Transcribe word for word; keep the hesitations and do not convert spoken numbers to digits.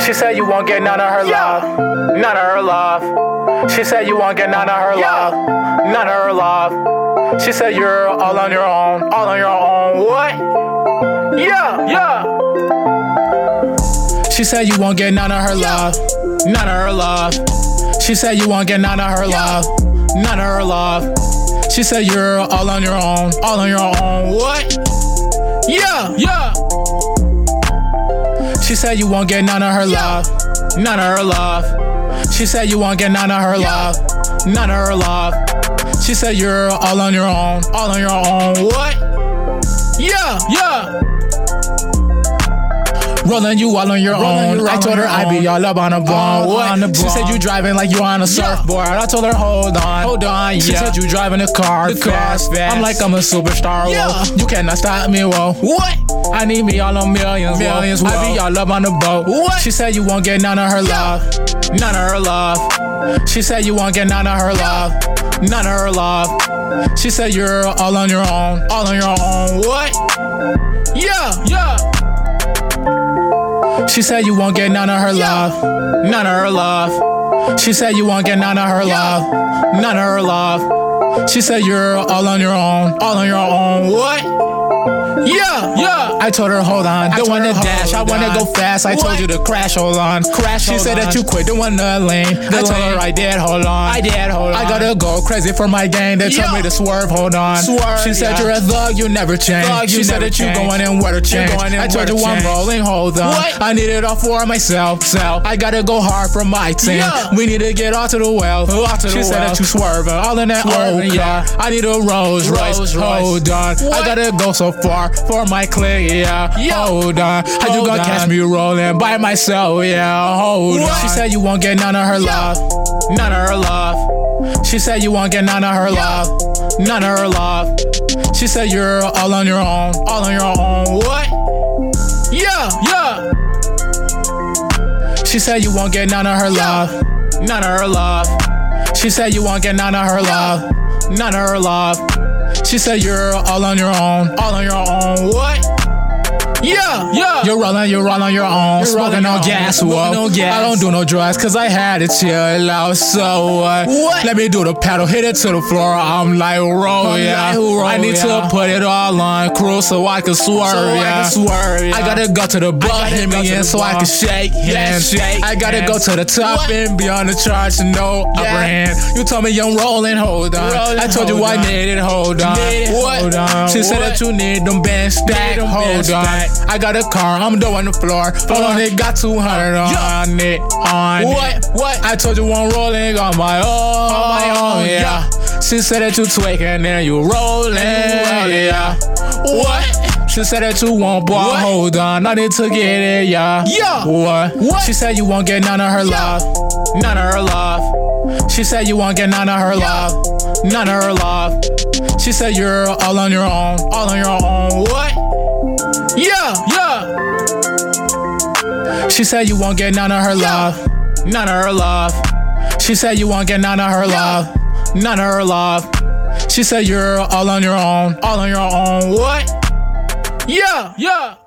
She said you won't get none of her love, none of her love. She said you won't get none of her love, none of her love. She said you're all on your own, all on your own. What? Yeah, yeah. She said you won't get none of her love, none of her love. She said you won't get none of her love, none of her love. She said you're all on your own, all on your own. What? Yeah, yeah. She said you won't get none of her love, none of her love. She said you won't get none of her love, none of her love. She said you're all on your own, all on your own. What? Yeah, yeah. Rolling you all on your Rolling own. You I told her I be all up on a bone. What? She said you driving like you on a surfboard. I told her hold on, hold on. Yeah. She said you driving a car, the fast. Car fast. I'm like I'm a superstar. Yeah. Whoa. You cannot stop me. Whoa. What? I need me all on millions, millions. Whoa. I be all up on the boat. What? She said you won't get none of her love, none of her love. She said you won't get none of her love, none of her love. She said you're all on your own, all on your own. What? Yeah, yeah. She said you won't get none of her love, none of her love. She said you won't get none of her love, none of her love. She said you're all on your own, all on your own. What? Yeah, yeah. I told her hold on, don't wanna dash, I wanna go fast. I told you to crash, hold on, crash. She said that you quit, don't wanna lane. I told her I did, hold on, I did, hold on. I gotta go crazy for my gang. They told me to swerve, hold on. She said you're a thug, you never change. She said that you going in where to change. I told you I'm rolling, hold on. I need it all for myself. I gotta go hard for my team. We need to get all to the well. She said that you swerving, all in that old car. I need a Rolls Royce, hold on. I gotta go so far for my clique, yeah. Hold on, how you gonna catch me rolling by myself, yeah. Hold on. She said you won't get none of her love, none of her love. She said you won't get none of her love, none of her love. She said you're all on your own, all on your own. What? Yeah, yeah. She said you won't get none of her love, none of her love. She said you won't get none of her love, none of her love. She said you're all on your own, all on your own. What? Yeah, yeah. You're rolling, you're rolling on your own. You're smoking on gas, whoa. No gas. I don't do no drugs, cause I had to chill out. So what? What? Let me do the pedal, hit it to the floor. I'm like, roll, yeah. Like, roll, I need yeah. to put it all on cruise so I can swerve, so yeah. I can swerve, yeah. I gotta go to the bar, hit me in so I can shake hands. Yeah, shake I gotta hands. Go to the top what? And be on the charge to no yeah. upper hand. You told me I'm rolling, hold on. Rolling, I told you I need it, hold on. Need it, what? Hold on. She what? Said that you need them bands stacked, hold on. I got a car, I'm doing on the floor. Hold on, it got two hundred on yeah. it, on what? It. What? I told you I'm rolling on my own, on my own, yeah. yeah. She said that you twigging and you rolling, yeah. What? She said that you won't, boy, what? Hold on, I need to get it, yeah. Yeah. What? What? She said you won't get none of her yeah. love, none of her love. She said you won't get none of her yeah. love, none of her love. She said you're all on your own, all on your own. What? Yeah, yeah. She said you won't get none of her love, none of her love. She said you won't get none of her love, none of her love. She said you're all on your own, all on your own. What? Yeah, yeah.